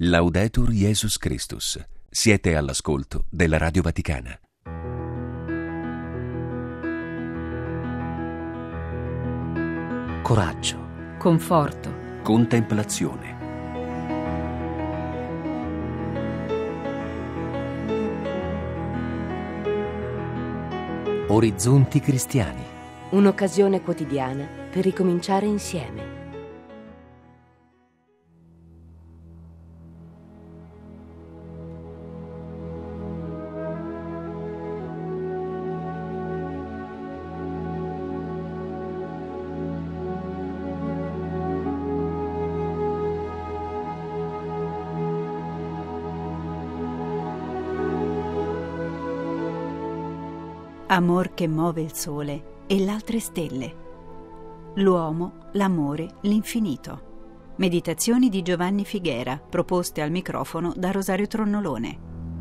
Laudetur Jesus Christus. Siete all'ascolto della Radio Vaticana. Coraggio, conforto, Contemplazione. orizzonti cristiani. un'occasione quotidiana per ricominciare insieme. Amor che muove il sole e l'altre stelle. L'uomo, l'amore, l'infinito. Meditazioni di Giovanni Figuera, proposte al microfono da Rosario Tronnolone.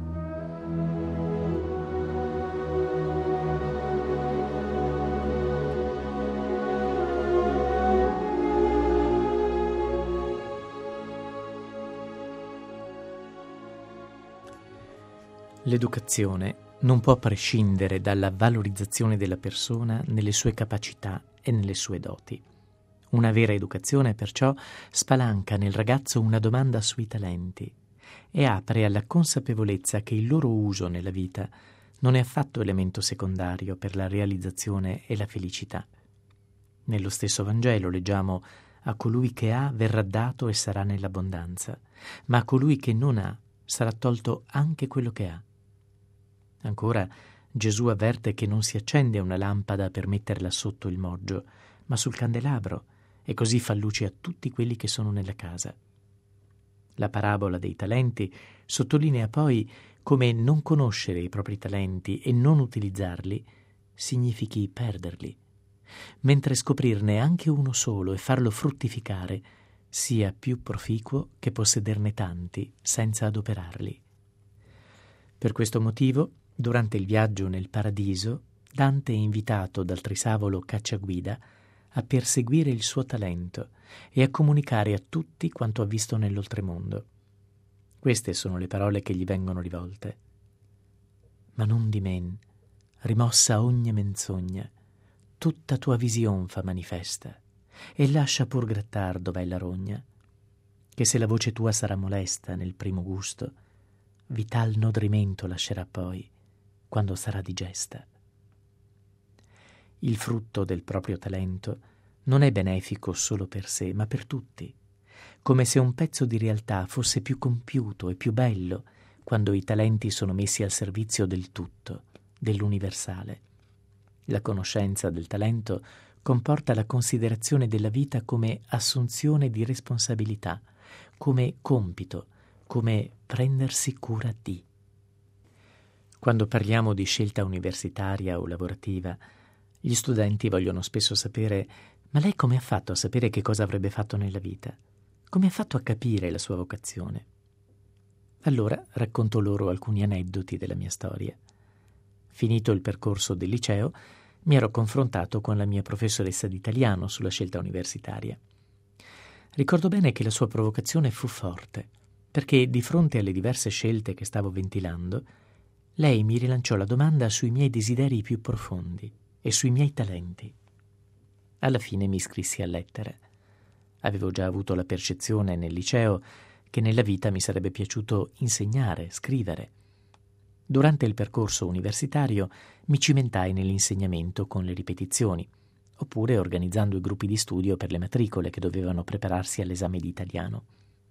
L'educazione non può prescindere dalla valorizzazione della persona nelle sue capacità e nelle sue doti. Una vera educazione, perciò, spalanca nel ragazzo una domanda sui talenti e apre alla consapevolezza che il loro uso nella vita non è affatto elemento secondario per la realizzazione e la felicità. Nello stesso Vangelo leggiamo: a colui che ha verrà dato e sarà nell'abbondanza, ma a colui che non ha sarà tolto anche quello che ha. Ancora, Gesù avverte che non si accende una lampada per metterla sotto il moggio, ma sul candelabro, e così fa luce a tutti quelli che sono nella casa. La parabola dei talenti sottolinea poi come non conoscere i propri talenti e non utilizzarli significhi perderli, mentre scoprirne anche uno solo e farlo fruttificare sia più proficuo che possederne tanti senza adoperarli. Per questo motivo, durante il viaggio nel paradiso, Dante è invitato dal trisavolo cacciaguida a perseguire il suo talento e a comunicare a tutti quanto ha visto nell'oltremondo. Queste sono le parole che gli vengono rivolte. Ma non di men, rimossa ogni menzogna, tutta tua vision fa manifesta, e lascia pur grattar dov'è la rogna, che se la voce tua sarà molesta nel primo gusto, vital nodrimento lascerà poi, quando sarà digesta. Il frutto del proprio talento non è benefico solo per sé, ma per tutti, come se un pezzo di realtà fosse più compiuto e più bello quando i talenti sono messi al servizio del tutto, dell'universale. La conoscenza del talento comporta la considerazione della vita come assunzione di responsabilità, come compito, come prendersi cura di. Quando parliamo di scelta universitaria o lavorativa, gli studenti vogliono spesso sapere: ma lei come ha fatto a sapere che cosa avrebbe fatto nella vita? Come ha fatto a capire la sua vocazione? Allora racconto loro alcuni aneddoti della mia storia. Finito il percorso del liceo, mi ero confrontato con la mia professoressa di italiano sulla scelta universitaria. Ricordo bene che la sua provocazione fu forte, perché di fronte alle diverse scelte che stavo ventilando, lei mi rilanciò la domanda sui miei desideri più profondi e sui miei talenti. Alla fine mi iscrissi a lettere. Avevo già avuto la percezione nel liceo che nella vita mi sarebbe piaciuto insegnare, scrivere. Durante il percorso universitario mi cimentai nell'insegnamento con le ripetizioni, oppure organizzando i gruppi di studio per le matricole che dovevano prepararsi all'esame di italiano.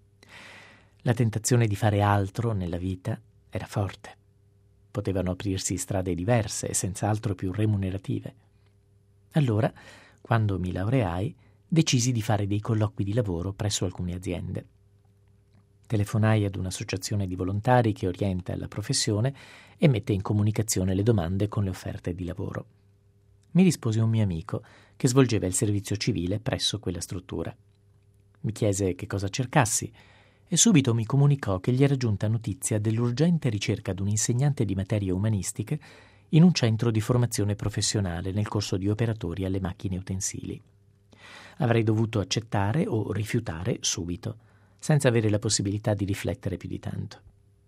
La tentazione di fare altro nella vita era forte. Potevano aprirsi strade diverse e senz'altro più remunerative. Allora, quando mi laureai, decisi di fare dei colloqui di lavoro presso alcune aziende. Telefonai ad un'associazione di volontari che orienta la professione e mette in comunicazione le domande con le offerte di lavoro. Mi rispose un mio amico che svolgeva il servizio civile presso quella struttura. Mi chiese che cosa cercassi e subito mi comunicò che gli era giunta notizia dell'urgente ricerca di un insegnante di materie umanistiche in un centro di formazione professionale nel corso di operatori alle macchine utensili. Avrei dovuto accettare o rifiutare subito. senza avere la possibilità di riflettere più di tanto.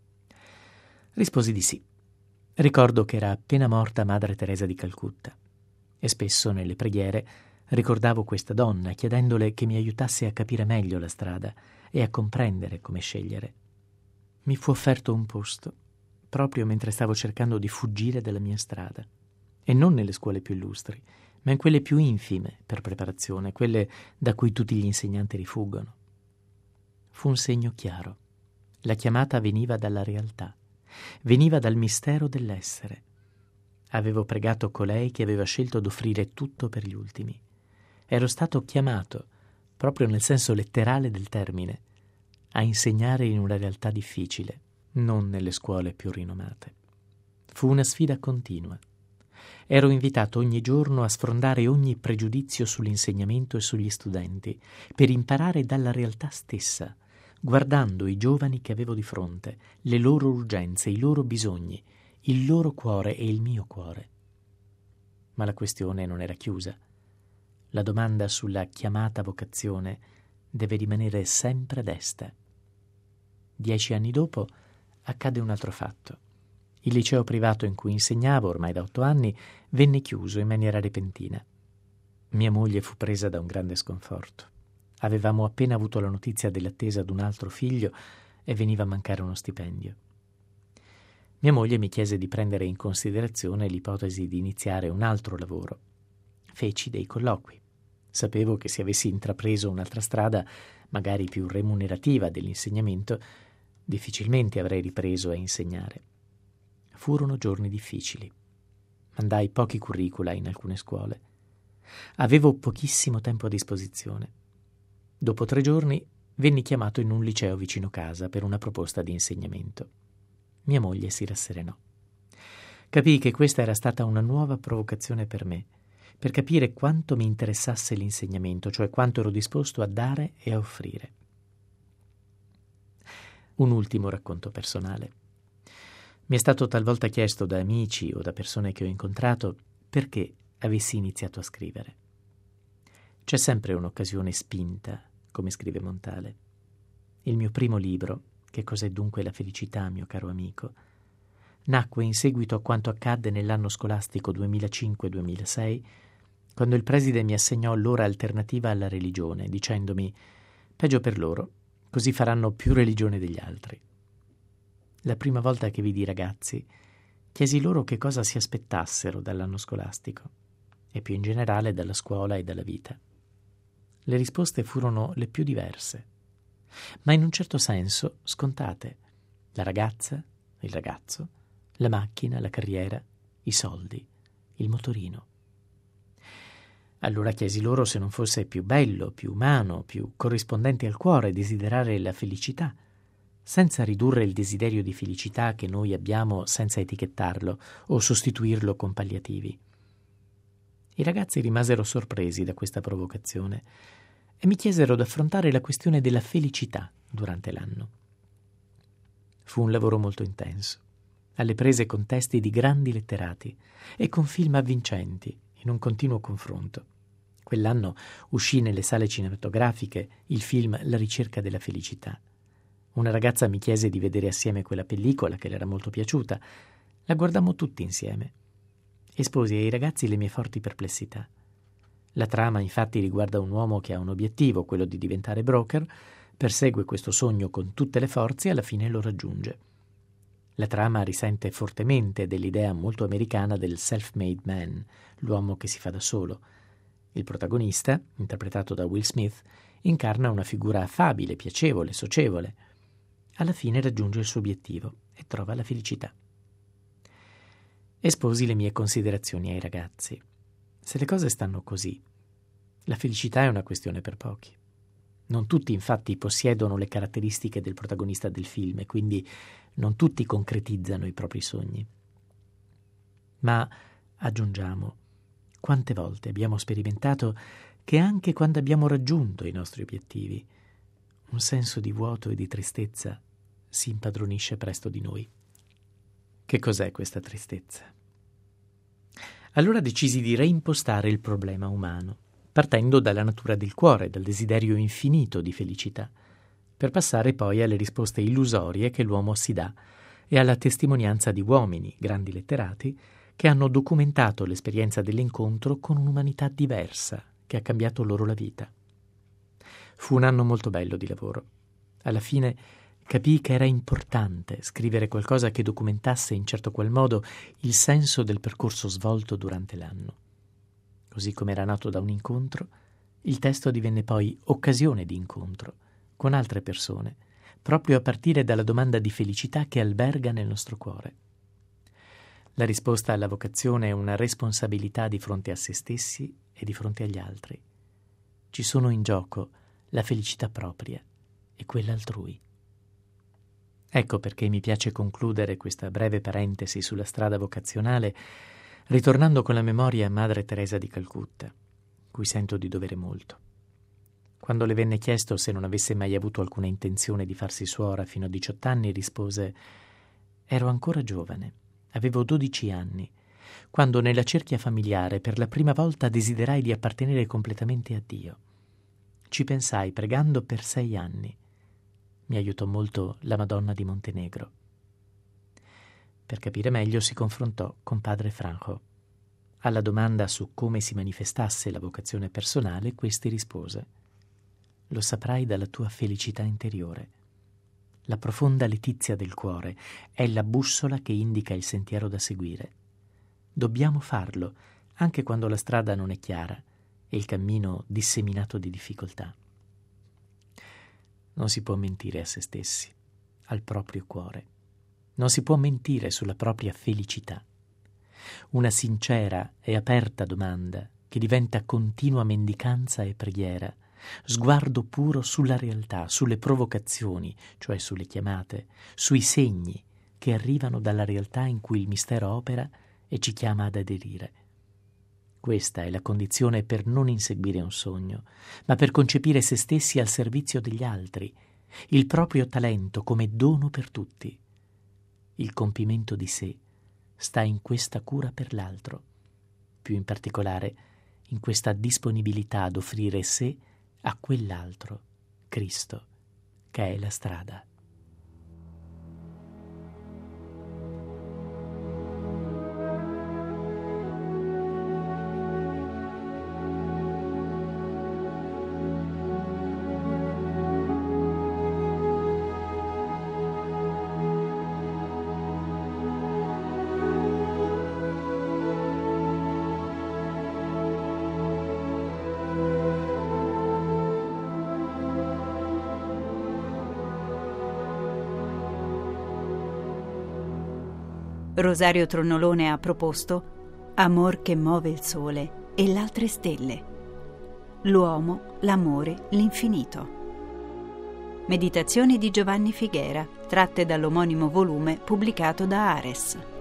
Risposi di sì. Ricordo che era appena morta Madre Teresa di Calcutta e spesso nelle preghiere ricordavo questa donna chiedendole che mi aiutasse a capire meglio la strada e a comprendere come scegliere. Mi fu offerto un posto proprio mentre stavo cercando di fuggire dalla mia strada, e non nelle scuole più illustri, ma in quelle più infime per preparazione, quelle da cui tutti gli insegnanti rifuggono. Fu un segno chiaro. La chiamata veniva dalla realtà, veniva dal mistero dell'essere. Avevo pregato colei che aveva scelto d'offrire tutto per gli ultimi. Ero stato chiamato, proprio nel senso letterale del termine, a insegnare in una realtà difficile, non nelle scuole più rinomate. Fu una sfida continua. Ero invitato ogni giorno a sfrondare ogni pregiudizio sull'insegnamento e sugli studenti, per imparare dalla realtà stessa, guardando i giovani che avevo di fronte, le loro urgenze, i loro bisogni, il loro cuore e il mio cuore. Ma la questione non era chiusa. La domanda sulla chiamata vocazione deve rimanere sempre desta. 10 anni dopo accade un altro fatto. Il liceo privato in cui insegnavo, ormai da 8 anni, venne chiuso in maniera repentina. Mia moglie fu presa da un grande sconforto. Avevamo appena avuto la notizia dell'attesa d'un altro figlio e veniva a mancare uno stipendio. Mia moglie mi chiese di prendere in considerazione l'ipotesi di iniziare un altro lavoro. Feci dei colloqui. Sapevo che se avessi intrapreso un'altra strada, magari più remunerativa dell'insegnamento, difficilmente avrei ripreso a insegnare. Furono giorni difficili. Mandai pochi curricula in alcune scuole. Avevo pochissimo tempo a disposizione. Dopo 3 giorni venni chiamato in un liceo vicino casa per una proposta di insegnamento. Mia moglie si rasserenò. Capii che questa era stata una nuova provocazione per me, per capire quanto mi interessasse l'insegnamento, cioè quanto ero disposto a dare e a offrire. Un ultimo racconto personale. Mi è stato talvolta chiesto da amici o da persone che ho incontrato perché avessi iniziato a scrivere. C'è sempre un'occasione spinta, come scrive Montale. Il mio primo libro, Che cos'è dunque la felicità, mio caro amico, nacque in seguito a quanto accadde nell'anno scolastico 2005-2006, quando il preside mi assegnò l'ora alternativa alla religione, dicendomi: peggio per loro, così faranno più religione degli altri. La prima volta che vidi i ragazzi, chiesi loro che cosa si aspettassero dall'anno scolastico e più in generale dalla scuola e dalla vita. Le risposte furono le più diverse, ma in un certo senso scontate. La ragazza, il ragazzo, la macchina, la carriera, i soldi, il motorino. Allora chiesi loro se non fosse più bello, più umano, più corrispondente al cuore desiderare la felicità, senza ridurre il desiderio di felicità che noi abbiamo senza etichettarlo o sostituirlo con palliativi. I ragazzi rimasero sorpresi da questa provocazione e mi chiesero d'affrontare la questione della felicità durante l'anno. Fu un lavoro molto intenso, alle prese con testi di grandi letterati e con film avvincenti, in un continuo confronto. Quell'anno uscì nelle sale cinematografiche il film La ricerca della felicità. Una ragazza mi chiese di vedere assieme quella pellicola che le era molto piaciuta. La guardammo tutti insieme. Esposi ai ragazzi le mie forti perplessità. La trama infatti riguarda un uomo che ha un obiettivo, quello di diventare broker, persegue questo sogno con tutte le forze e alla fine lo raggiunge. La trama risente fortemente dell'idea molto americana del self-made man, l'uomo che si fa da solo. Il protagonista, interpretato da Will Smith, incarna una figura affabile, piacevole, socievole. Alla fine raggiunge il suo obiettivo e trova la felicità. Esposi le mie considerazioni ai ragazzi. Se le cose stanno così, la felicità è una questione per pochi. Non tutti, infatti, possiedono le caratteristiche del protagonista del film e quindi non tutti concretizzano i propri sogni. Ma, aggiungiamo, quante volte abbiamo sperimentato che anche quando abbiamo raggiunto i nostri obiettivi, un senso di vuoto e di tristezza si impadronisce presto di noi. Che cos'è questa tristezza? Allora decisi di reimpostare il problema umano, partendo dalla natura del cuore, dal desiderio infinito di felicità, per passare poi alle risposte illusorie che l'uomo si dà e alla testimonianza di uomini, grandi letterati, che hanno documentato l'esperienza dell'incontro con un'umanità diversa che ha cambiato loro la vita. Fu un anno molto bello di lavoro. Alla fine capii che era importante scrivere qualcosa che documentasse in certo qual modo il senso del percorso svolto durante l'anno. Così come era nato da un incontro, il testo divenne poi occasione di incontro con altre persone, proprio a partire dalla domanda di felicità che alberga nel nostro cuore. La risposta alla vocazione è una responsabilità di fronte a se stessi e di fronte agli altri. Ci sono in gioco la felicità propria e quella altrui. Ecco perché mi piace concludere questa breve parentesi sulla strada vocazionale ritornando con la memoria a Madre Teresa di Calcutta, cui sento di dovere molto. Quando le venne chiesto se non avesse mai avuto alcuna intenzione di farsi suora fino a 18 anni, rispose: «Ero ancora giovane, avevo 12 anni, quando nella cerchia familiare per la prima volta desiderai di appartenere completamente a Dio. Ci pensai pregando per 6 anni. Mi aiutò molto la Madonna di Montenegro». Per capire meglio si confrontò con padre Franco. Alla domanda su come si manifestasse la vocazione personale, questi rispose: «Lo saprai dalla tua felicità interiore. La profonda letizia del cuore è la bussola che indica il sentiero da seguire. Dobbiamo farlo, anche quando la strada non è chiara e il cammino disseminato di difficoltà». Non si può mentire a se stessi, al proprio cuore. Non si può mentire sulla propria felicità. Una sincera e aperta domanda che diventa continua mendicanza e preghiera, sguardo puro sulla realtà, sulle provocazioni, cioè sulle chiamate, sui segni che arrivano dalla realtà in cui il mistero opera e ci chiama ad aderire. Questa è la condizione per non inseguire un sogno, ma per concepire se stessi al servizio degli altri, il proprio talento come dono per tutti. Il compimento di sé sta in questa cura per l'altro, più in particolare in questa disponibilità ad offrire sé a quell'altro, Cristo, che è la strada. Rosario Tronnolone ha proposto Amor che muove il sole e l'altre stelle. L'uomo, l'amore, l'infinito. Meditazioni di Giovanni Figuera, tratte dall'omonimo volume pubblicato da Ares.